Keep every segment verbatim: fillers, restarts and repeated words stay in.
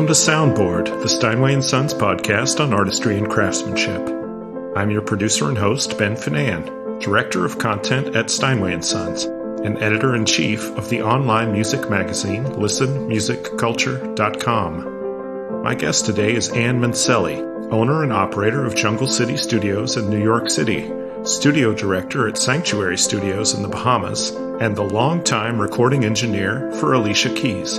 to Soundboard, the Steinway and Sons podcast on artistry and craftsmanship. I'm your producer and host, Ben Finan, Director of Content at Steinway and Sons, and Editor-in-Chief of the online music magazine, listen music culture dot com. My guest today is Ann Mancelli, owner and operator of Jungle City Studios in New York City, studio director at Sanctuary Studios in the Bahamas, and the longtime recording engineer for Alicia Keys.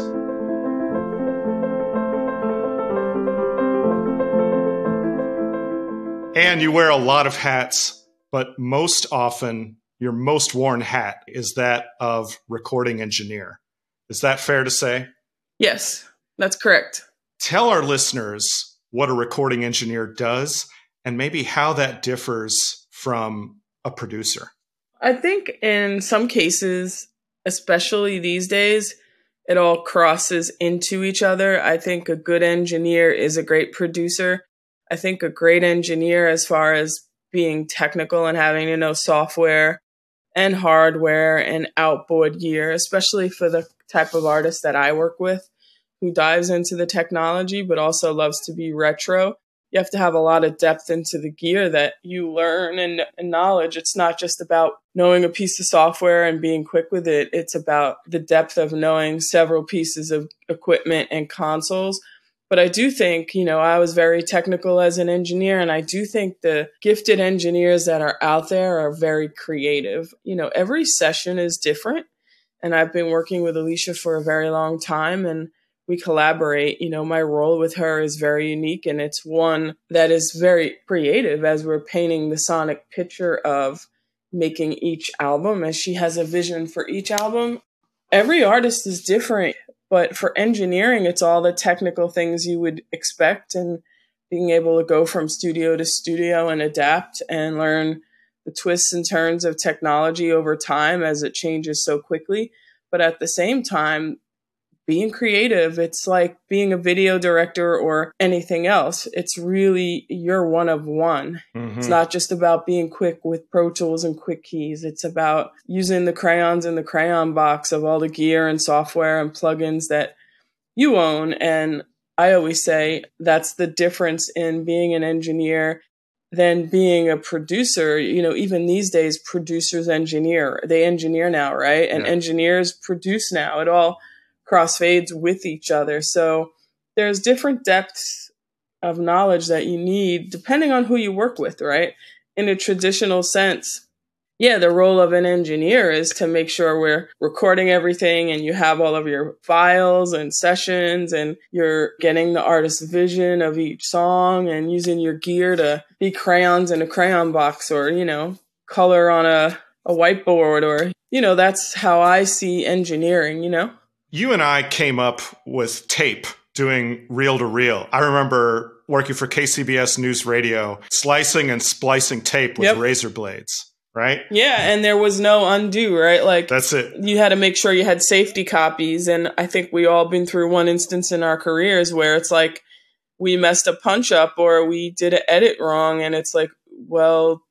And you wear a lot of hats, but most often your most worn hat is that of recording engineer. Is that fair to say? Yes, that's correct. Tell our listeners what a recording engineer does and maybe how that differs from a producer. I think in some cases, especially these days, it all crosses into each other. I think a good engineer is a great producer. I think a great engineer, as far as being technical and having to know software and hardware and outboard gear, especially for the type of artist that I work with, who dives into the technology, but also loves to be retro. You have to have a lot of depth into the gear that you learn and, and knowledge. It's not just about knowing a piece of software and being quick with it. It's about the depth of knowing several pieces of equipment and consoles. But I do think, you know, I was very technical as an engineer, and I do think the gifted engineers that are out there are very creative. You know, every session is different, and I've been working with Alicia for a very long time, and we collaborate. You know, my role with her is very unique, and it's one that is very creative as we're painting the sonic picture of making each album, as she has a vision for each album. Every artist is different. But for engineering, it's all the technical things you would expect, and being able to go from studio to studio and adapt and learn the twists and turns of technology over time as it changes so quickly. But at the same time, being creative, it's like being a video director or anything else. It's really, you're one of one. Mm-hmm. It's not just about being quick with Pro Tools and quick keys. It's about using the crayons in the crayon box of all the gear and software and plugins that you own. And I always say that's the difference in being an engineer than being a producer. You know, even these days, producers engineer. They engineer now, right? And yeah. Engineers produce now. It all crossfades with each other. So there's different depths of knowledge that you need depending on who you work with, right? In a traditional sense, yeah, the role of an engineer is to make sure we're recording everything and you have all of your files and sessions and you're getting the artist's vision of each song and using your gear to be crayons in a crayon box or, you know, color on a, a whiteboard or, you know, that's how I see engineering, you know? You and I came up with tape doing reel-to-reel. I remember working for K C B S News Radio, slicing and splicing tape with yep. razor blades, right? Yeah, and there was no undo, right? Like that's it. You had to make sure you had safety copies, and I think we all been through one instance in our careers where it's like we messed a punch up or we did an edit wrong, and it's like, well,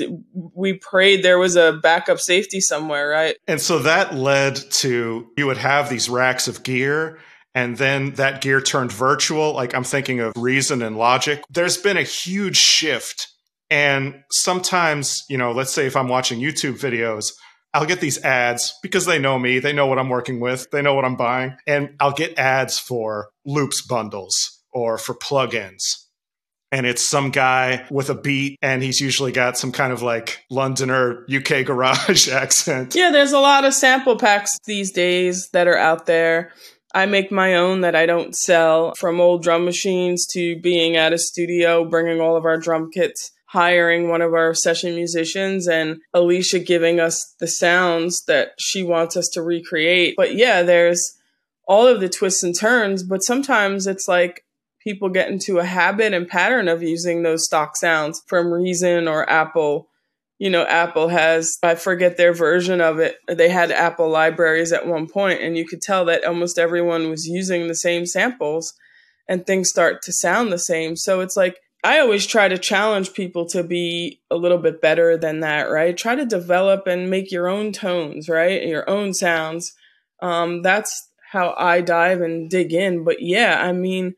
we prayed there was a backup safety somewhere, right? And so that led to, you would have these racks of gear, and then that gear turned virtual. Like I'm thinking of Reason and Logic. There's been a huge shift. And sometimes, you know, let's say if I'm watching YouTube videos, I'll get these ads because they know me. They know what I'm working with. They know what I'm buying. And I'll get ads for loops bundles or for plugins. And it's some guy with a beat, and he's usually got some kind of like Londoner U K garage accent. Yeah, there's a lot of sample packs these days that are out there. I make my own that I don't sell, from old drum machines to being at a studio, bringing all of our drum kits, hiring one of our session musicians, and Alicia giving us the sounds that she wants us to recreate. But yeah, there's all of the twists and turns, but sometimes it's like, people get into a habit and pattern of using those stock sounds from Reason or Apple. You know, Apple has, I forget their version of it. They had Apple libraries at one point, and you could tell that almost everyone was using the same samples and things start to sound the same. So it's like, I always try to challenge people to be a little bit better than that, right? Try to develop and make your own tones, right? Your own sounds. Um, that's how I dive and dig in. But yeah, I mean,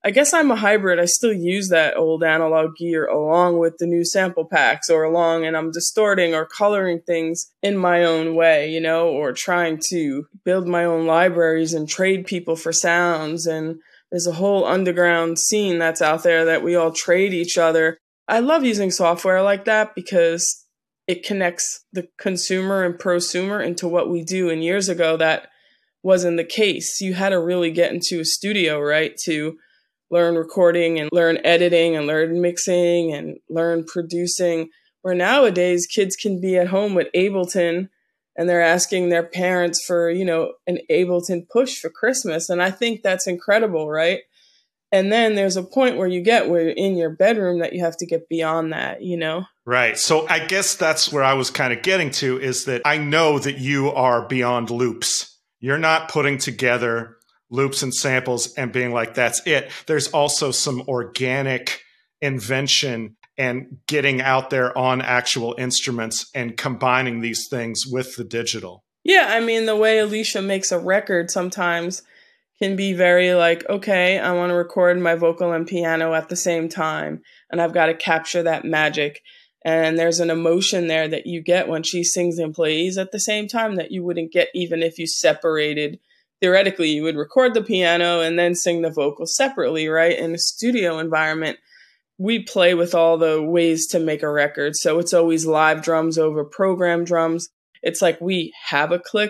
I guess I'm a hybrid. I still use that old analog gear along with the new sample packs or along, and I'm distorting or coloring things in my own way, you know, or trying to build my own libraries and trade people for sounds. And there's a whole underground scene that's out there that we all trade each other. I love using software like that because it connects the consumer and prosumer into what we do. And years ago, that wasn't the case. You had to really get into a studio, right, to learn recording and learn editing and learn mixing and learn producing, where nowadays kids can be at home with Ableton and they're asking their parents for, you know, an Ableton push for Christmas. And I think that's incredible, right? And then there's a point where you get where you're in your bedroom that you have to get beyond that, you know? Right. So I guess that's where I was kind of getting to, is that I know that you are beyond loops. You're not putting together loops and samples and being like, that's it. There's also some organic invention and getting out there on actual instruments and combining these things with the digital. Yeah, I mean, the way Alicia makes a record sometimes can be very like, okay, I want to record my vocal and piano at the same time, and I've got to capture that magic. And there's an emotion there that you get when she sings and plays at the same time that you wouldn't get even if you separated. Theoretically, you would record the piano and then sing the vocals separately, right? In a studio environment, we play with all the ways to make a record. So it's always live drums over program drums. It's like we have a click,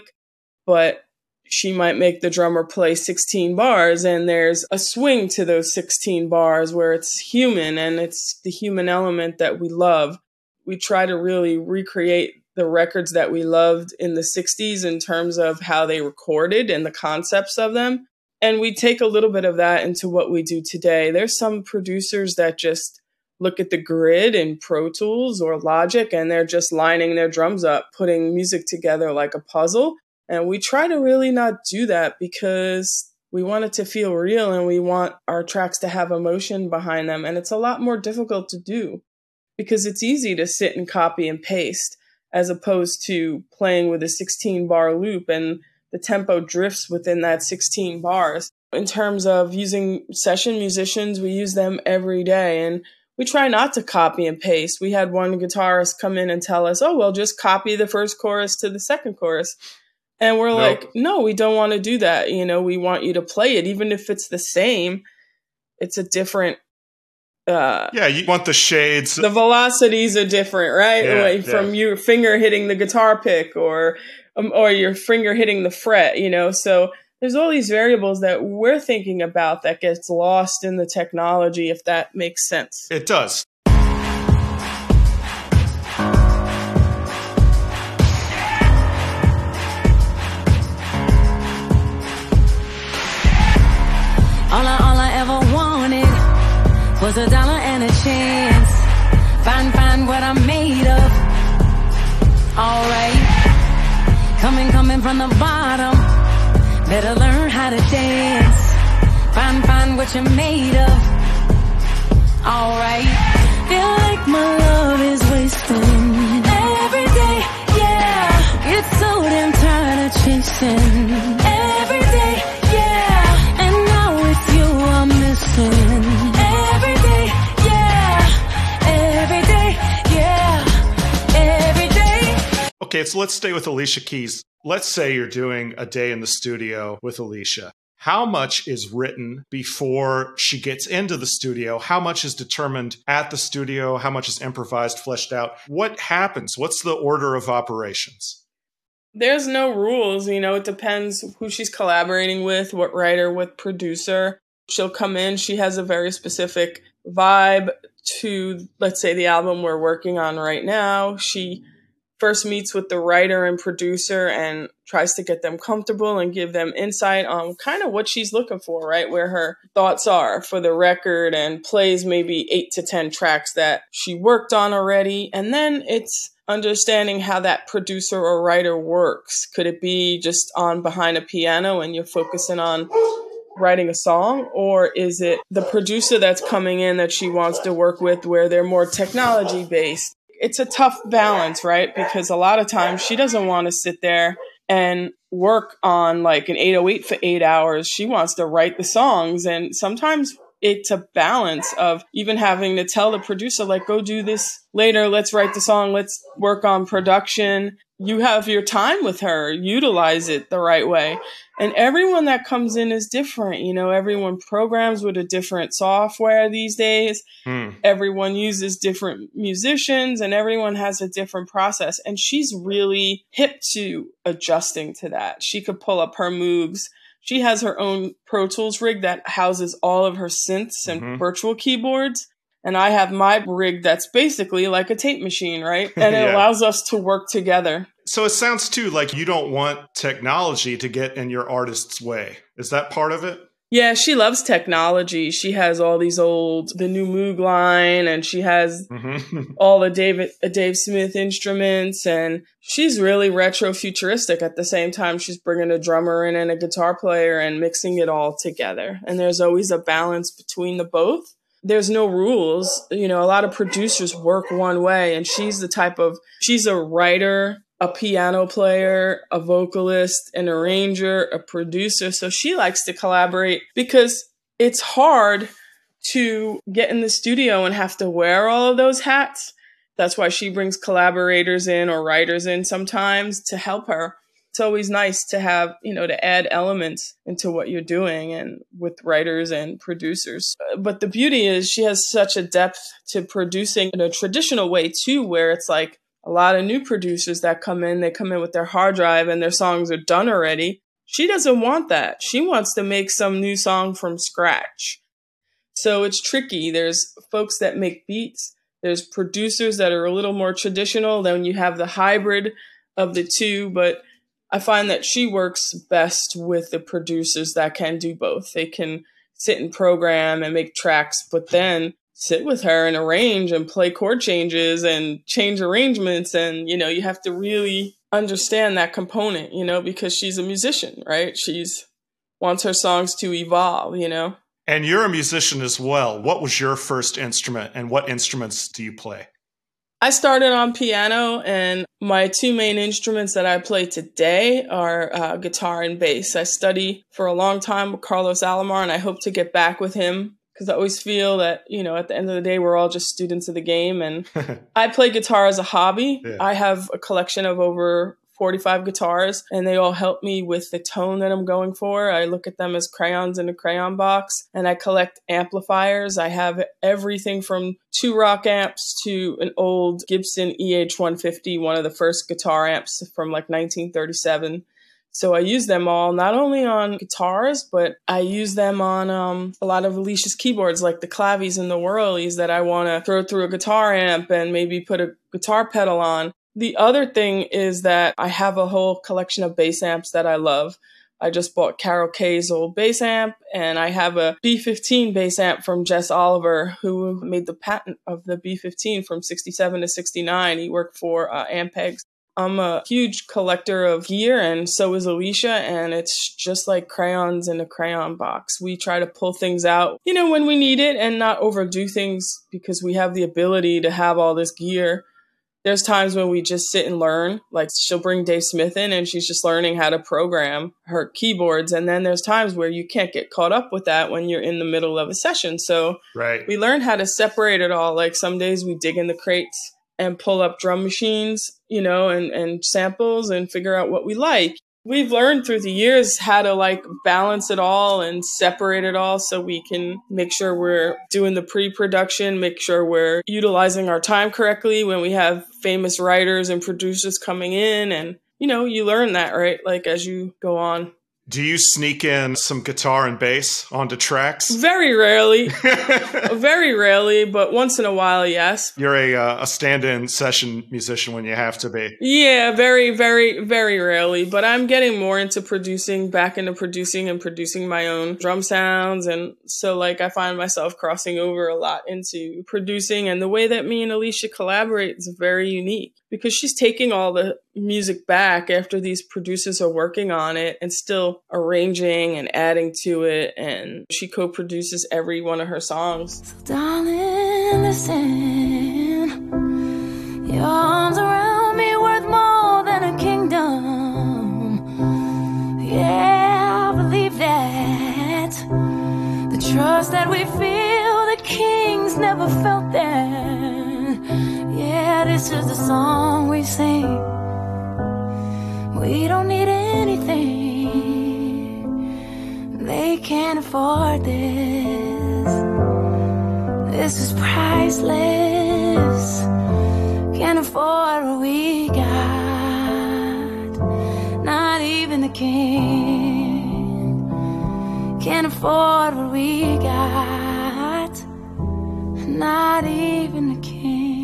but she might make the drummer play sixteen bars, and there's a swing to those sixteen bars where it's human, and it's the human element that we love. We try to really recreate the records that we loved in the sixties in terms of how they recorded and the concepts of them. And we take a little bit of that into what we do today. There's some producers that just look at the grid in Pro Tools or Logic, and they're just lining their drums up, putting music together like a puzzle. And we try to really not do that because we want it to feel real and we want our tracks to have emotion behind them. And it's a lot more difficult to do because it's easy to sit and copy and paste as opposed to playing with a sixteen bar loop and the tempo drifts within that sixteen bars. In terms of using session musicians, we use them every day, and we try not to copy and paste. We had one guitarist come in and tell us, oh, well, just copy the first chorus to the second chorus. And we're nope. like, no, we don't want to do that. You know, we want you to play it. Even if it's the same, it's a different Uh, yeah, you want the shades. The velocities are different, right? Yeah, like from yeah. your finger hitting the guitar pick or um, or your finger hitting the fret, you know? So there's all these variables that we're thinking about that gets lost in the technology, if that makes sense. It does. All I, all I ever wanted was a dollar and a chance. Find, find what I'm made of. Alright. Coming, coming from the bottom. Better learn how to dance. Find, find what you're made of. Alright. Feel like my love is wasting every day, yeah. Get so damn tired of chasing every day, yeah. And now it's you I'm missing. Okay, so let's stay with Alicia Keys. Let's say you're doing a day in the studio with Alicia. How much is written before she gets into the studio? How much is determined at the studio? How much is improvised, fleshed out? What happens? What's the order of operations? There's no rules. You know, it depends who she's collaborating with, what writer, what producer. She'll come in. She has a very specific vibe to, let's say, the album we're working on right now. She first meets with the writer and producer and tries to get them comfortable and give them insight on kind of what she's looking for, right? Where her thoughts are for the record, and plays maybe eight to ten tracks that she worked on already. And then it's understanding how that producer or writer works. Could it be just on behind a piano and you're focusing on writing a song? Or is it the producer that's coming in that she wants to work with where they're more technology based? It's a tough balance, right? Because a lot of times she doesn't want to sit there and work on like an eight oh eight for eight hours. She wants to write the songs. And sometimes it's a balance of even having to tell the producer, like, go do this later. Let's write the song. Let's work on production. You have your time with her. Utilize it the right way. And everyone that comes in is different. You know, everyone programs with a different software these days. Hmm. Everyone uses different musicians and everyone has a different process. And she's really hip to adjusting to that. She could pull up her Moogs. She has her own Pro Tools rig that houses all of her synths and mm-hmm. virtual keyboards. And I have my rig that's basically like a tape machine, right? And it yeah. allows us to work together. So it sounds too like you don't want technology to get in your artist's way. Is that part of it? Yeah, she loves technology. She has all these old, the new Moog line, and she has mm-hmm. all the David, uh, Dave Smith instruments, and she's really retro futuristic. At the same time, she's bringing a drummer in and a guitar player and mixing it all together. And there's always a balance between the both. There's no rules. You know, a lot of producers work one way, and she's the type of, she's a writer, a piano player, a vocalist, an arranger, a producer. So she likes to collaborate because it's hard to get in the studio and have to wear all of those hats. That's why she brings collaborators in or writers in sometimes to help her. It's always nice to have, you know, to add elements into what you're doing and with writers and producers. But the beauty is she has such a depth to producing in a traditional way too, where it's like, a lot of new producers that come in, they come in with their hard drive and their songs are done already. She doesn't want that. She wants to make some new song from scratch. So it's tricky. There's folks that make beats. There's producers that are a little more traditional. Then you have the hybrid of the two. But I find that she works best with the producers that can do both. They can sit and program and make tracks, but then sit with her and arrange and play chord changes and change arrangements. And, you know, you have to really understand that component, you know, because she's a musician, right? She's wants her songs to evolve, you know. And you're a musician as well. What was your first instrument and what instruments do you play? I started on piano, and my two main instruments that I play today are uh, guitar and bass. I study for a long time with Carlos Alomar, and I hope to get back with him because I always feel that, you know, at the end of the day, we're all just students of the game. And I play guitar as a hobby. Yeah. I have a collection of over forty-five guitars, and they all help me with the tone that I'm going for. I look at them as crayons in a crayon box, and I collect amplifiers. I have everything from two rock amps to an old Gibson E H one fifty, one of the first guitar amps from like nineteen thirty-seven. So I use them all, not only on guitars, but I use them on um, a lot of Alicia's keyboards, like the clavies and the whirlies that I want to throw through a guitar amp and maybe put a guitar pedal on. The other thing is that I have a whole collection of bass amps that I love. I just bought Carol Kay's old bass amp, and I have a B fifteen bass amp from Jess Oliver, who made the patent of the B fifteen from sixty-seven to sixty-nine. He worked for uh, Ampex. I'm a huge collector of gear, and so is Alicia, and it's just like crayons in a crayon box. We try to pull things out, you know, when we need it and not overdo things because we have the ability to have all this gear. There's times when we just sit and learn, like she'll bring Dave Smith in and she's just learning how to program her keyboards. And then there's times where you can't get caught up with that when you're in the middle of a session. So right. we learn how to separate it all. Like some days we dig in the crates and pull up drum machines, you know, and, and samples and figure out what we like. We've learned through the years how to like balance it all and separate it all so we can make sure we're doing the pre-production, make sure we're utilizing our time correctly when we have famous writers and producers coming in. And, you know, you learn that, right? Like as you go on. Do you sneak in some guitar and bass onto tracks? Very rarely. Very rarely, but once in a while, yes. You're a uh, a stand-in session musician when you have to be. Yeah, very, very, very rarely. But I'm getting more into producing, back into producing and producing my own drum sounds. And so, like, I find myself crossing over a lot into producing. And the way that me and Alicia collaborate is very unique because she's taking all the music back after these producers are working on it and still arranging and adding to it, and she co-produces every one of her songs. So darling, listen, your arms around me worth more than a kingdom. Yeah, I believe that the trust that we feel never felt that. Yeah, this is the song we sing. We don't need anything. They can't afford this. This is priceless. Can't afford what we got. Not even the king can't afford what we got. Not even the king.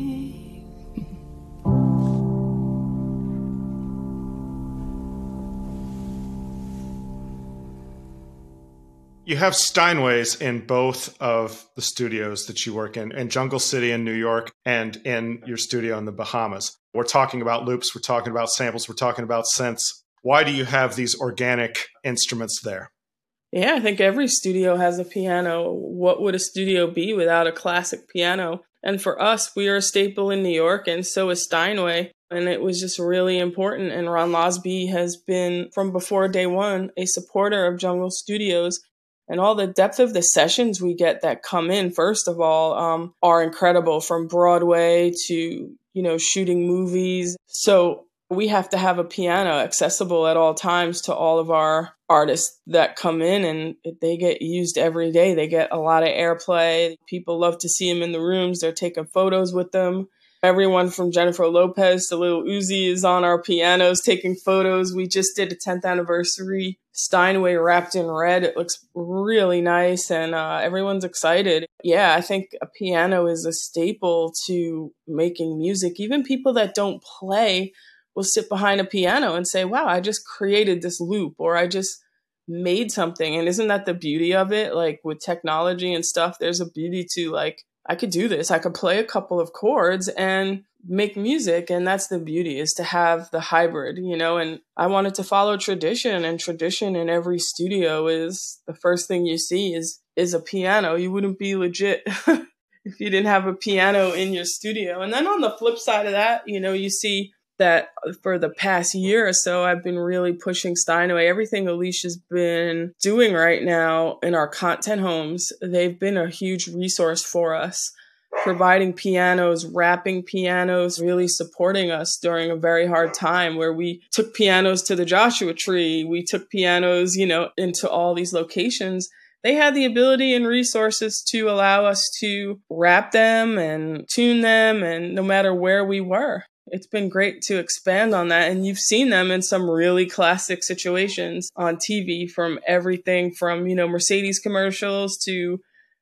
You have Steinways in both of the studios that you work in, in Jungle City in New York and in your studio in the Bahamas. We're talking about loops, we're talking about samples, we're talking about synths. Why do you have these organic instruments there? Yeah, I think every studio has a piano. What would a studio be without a classic piano? And for us, we are a staple in New York, and so is Steinway. And it was just really important. And Ron Losby has been, from before day one, a supporter of Jungle Studios. And all the depth of the sessions we get that come in, first of all, um, are incredible, from Broadway to, you know, shooting movies. So we have to have a piano accessible at all times to all of our artists that come in, and they get used every day. They get a lot of airplay. People love to see them in the rooms. They're taking photos with them. Everyone from Jennifer Lopez to Lil Uzi is on our pianos taking photos. We just did a tenth anniversary Steinway wrapped in red. It looks really nice, and uh, everyone's excited. Yeah, I think a piano is a staple to making music. Even people that don't play will sit behind a piano and say, wow, I just created this loop, or I just made something. And isn't that the beauty of it? Like with technology and stuff, there's a beauty to like, I could do this. I could play a couple of chords and make music. And that's the beauty, is to have the hybrid, you know, and I wanted to follow tradition, and tradition in every studio is the first thing you see is, is a piano. You wouldn't be legit if you didn't have a piano in your studio. And then on the flip side of that, you know, you see that for the past year or so, I've been really pushing Steinway. Everything Alicia's been doing right now in our content homes, they've been a huge resource for us, providing pianos, wrapping pianos, really supporting us during a very hard time where we took pianos to the Joshua Tree. We took pianos, you know, into all these locations. They had the ability and resources to allow us to wrap them and tune them, and no matter where we were. It's been great to expand on that. And you've seen them in some really classic situations on T V, from everything from, you know, Mercedes commercials to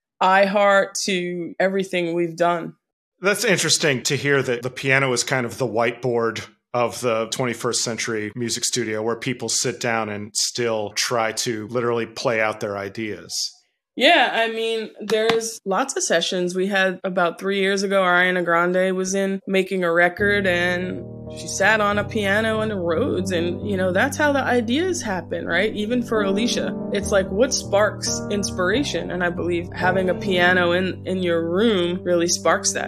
iHeart to everything we've done. That's interesting to hear that the piano is kind of the whiteboard of the twenty-first century music studio, where people sit down and still try to literally play out their ideas. Yeah, I mean, there's lots of sessions. We had about three years ago, Ariana Grande was in making a record, and she sat on a piano in the Rhodes. And, you know, that's how the ideas happen, right? Even for Alicia, it's like, what sparks inspiration? And I believe having a piano in, in your room really sparks that.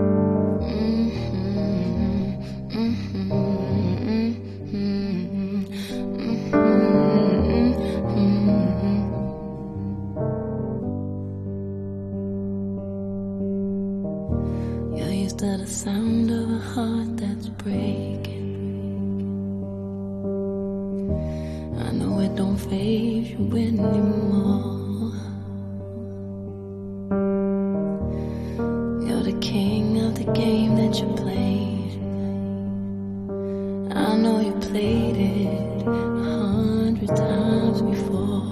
To the sound of a heart that's breaking, I know it don't faze you anymore. You're the king of the game that you played. I know you played it a hundred times before.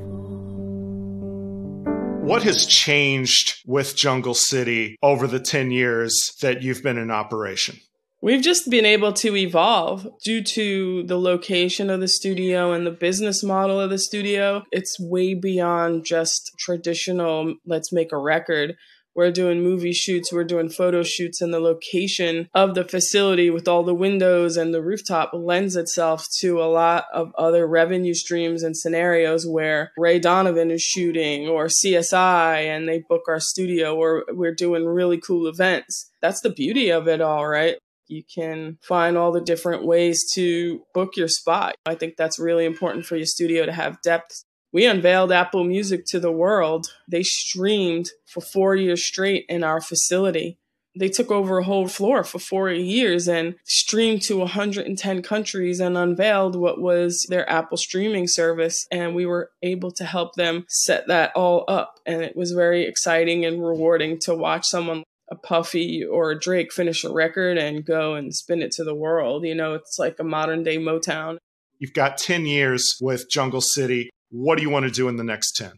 What has changed with Jungle City over the ten years that you've been in operation? We've just been able to evolve due to the location of the studio and the business model of the studio. It's way beyond just traditional, let's make a record. We're doing movie shoots, we're doing photo shoots, and the location of the facility with all the windows and the rooftop lends itself to a lot of other revenue streams and scenarios where Ray Donovan is shooting, or C S I, and they book our studio, or we're doing really cool events. That's the beauty of it all, right? You can find all the different ways to book your spot. I think that's really important for your studio to have depth. we unveiled Apple Music to the world. They streamed for four years straight in our facility. They took over a whole floor for four years and streamed to one hundred ten countries and unveiled what was their Apple streaming service. And we were able to help them set that all up. And it was very exciting and rewarding to watch someone, a Puffy or a Drake, finish a record and go and spin it to the world. You know, it's like a modern day Motown. You've got ten years with Jungle City. What do you want to do in the next ten?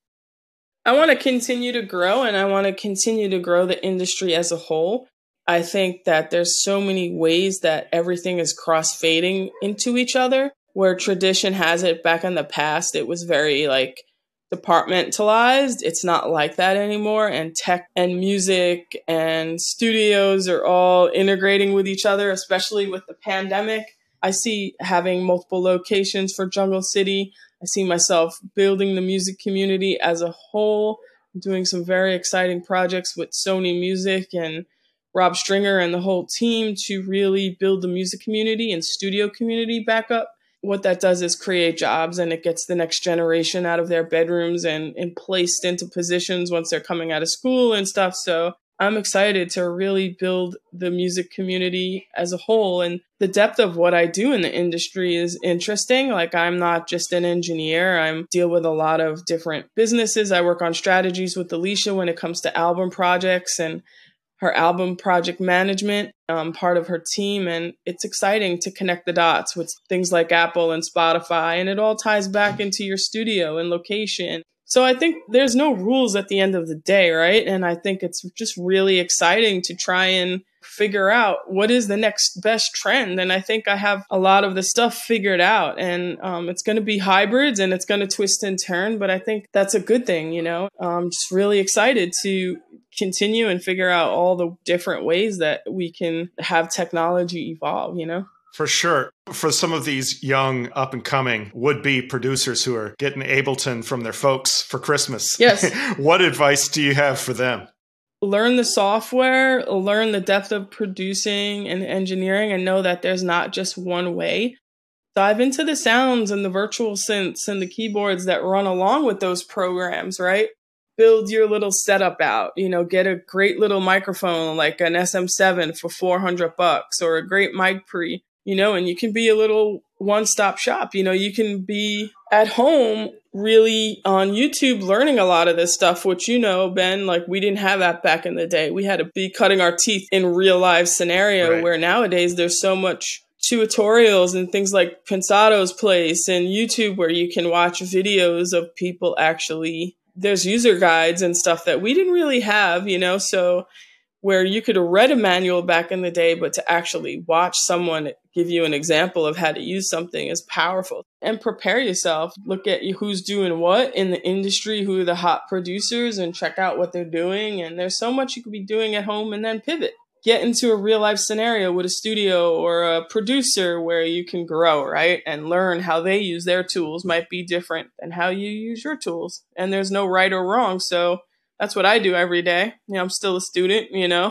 I want to continue to grow, and I want to continue to grow the industry as a whole. I think that there's so many ways that everything is cross-fading into each other, where tradition has it back in the past. It was very like departmentalized. It's not like that anymore. And tech and music and studios are all integrating with each other, especially with the pandemic. I see having multiple locations for Jungle City. I see myself building the music community as a whole, doing some very exciting projects with Sony Music and Rob Stringer and the whole team to really build the music community and studio community back up. What that does is create jobs, and it gets the next generation out of their bedrooms and, and placed into positions once they're coming out of school and stuff. So I'm excited to really build the music community as a whole. And the depth of what I do in the industry is interesting. Like, I'm not just an engineer. I deal with a lot of different businesses. I work on strategies with Alicia when it comes to album projects and her album project management. I'm part of her team, and it's exciting to connect the dots with things like Apple and Spotify, and it all ties back into your studio and location. So I think there's no rules at the end of the day, right? And I think it's just really exciting to try and figure out what is the next best trend. And I think I have a lot of the stuff figured out, and um, it's going to be hybrids and it's going to twist and turn. But I think that's a good thing, you know. I'm just really excited to continue and figure out all the different ways that we can have technology evolve, you know. For sure. For some of these young up and coming would-be producers who are getting Ableton from their folks for Christmas. Yes. What advice do you have for them? Learn the software, learn the depth of producing and engineering, and know that there's not just one way. Dive into the sounds and the virtual synths and the keyboards that run along with those programs, right? Build your little setup out, you know, get a great little microphone like an S M seven for four hundred bucks or a great mic pre. You know, and you can be a little one-stop shop. You know, you can be at home really on YouTube learning a lot of this stuff, which, you know, Ben, like we didn't have that back in the day. We had to be cutting our teeth in real life scenario, right? Where nowadays there's so much tutorials and things like Pensado's Place and YouTube where you can watch videos of people actually, there's user guides and stuff that we didn't really have, you know, so where you could have read a manual back in the day, but to actually watch someone give you an example of how to use something is powerful. And prepare yourself. Look at who's doing what in the industry, who are the hot producers, and check out what they're doing. And there's so much you could be doing at home, and then pivot. Get into a real life scenario with a studio or a producer where you can grow, right? And learn how they use their tools might be different than how you use your tools. And there's no right or wrong. So that's what I do every day. You know, I'm still a student, you know.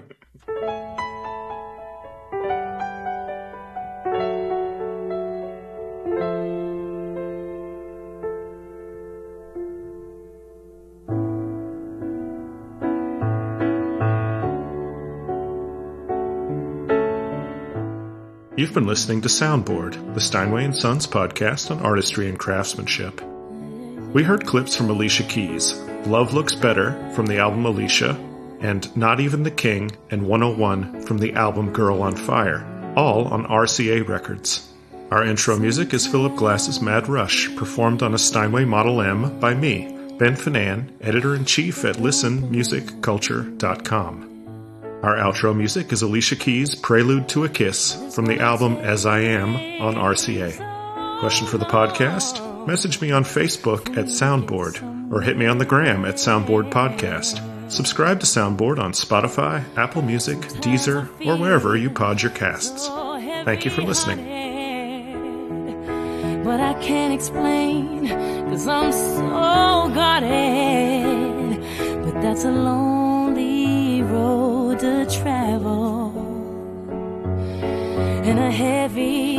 You've been listening to Soundboard, the Steinway and Sons podcast on artistry and craftsmanship. We heard clips from Alicia Keys, Love Looks Better from the album Alicia, and Not Even the King and one oh one from the album Girl on Fire, all on R C A Records. Our intro music is Philip Glass's Mad Rush, performed on a Steinway Model M by me, Ben Finan, editor-in-chief at listen music culture dot com. Our outro music is Alicia Keys' Prelude to a Kiss from the album As I Am on R C A. Question for the podcast? Message me on Facebook at Soundboard, or hit me on the gram at Soundboard Podcast. Subscribe to Soundboard on Spotify, Apple Music, Deezer, or wherever you pod your casts. Thank you for listening. But I can't explain, 'cause I'm so guarded. But that's a lonely road to travel, and a heavy